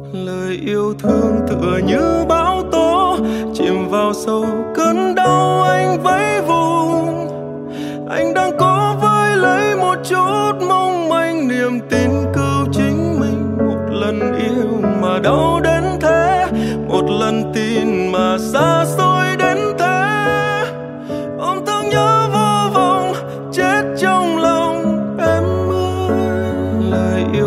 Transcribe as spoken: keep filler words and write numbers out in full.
Lời yêu thương tựa như bão tố chìm vào sâu cơn đau anh vẫy vùng. Anh đang cố với lấy một chút mong manh niềm tin cứu chính mình. Một lần yêu mà đau đến thế, một lần tin mà xa xôi đến thế. Ôm thương nhớ vô vọng chết trong lòng em ơi. Lời yêu